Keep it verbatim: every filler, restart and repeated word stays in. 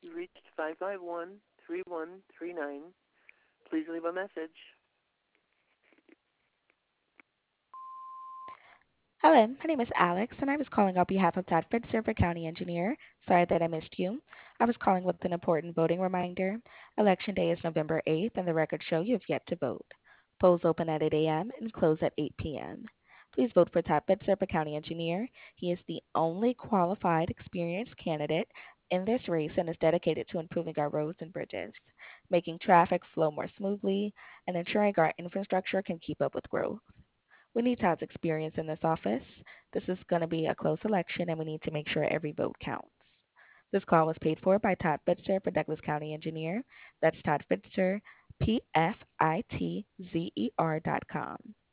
You reached five five one, three one three nine. Please leave a message. Hello, my name is Alex, and I was calling on behalf of Todd Fitzer for County Engineer. Sorry that I missed you. I was calling with an important voting reminder. Election Day is November eighth, and the records show you have yet to vote. Polls open at eight a m and close at eight p m Please vote for Todd Fitzer for County Engineer. He is the only qualified, experienced candidate in this race and is dedicated to improving our roads and bridges, making traffic flow more smoothly, and ensuring our infrastructure can keep up with growth. We need Todd's experience in this office. This is going to be a close election, and we need to make sure every vote counts. This call was paid for by Todd Fitzer for Douglas County Engineer. That's Todd Fitzer, P F I T Z E R dot com.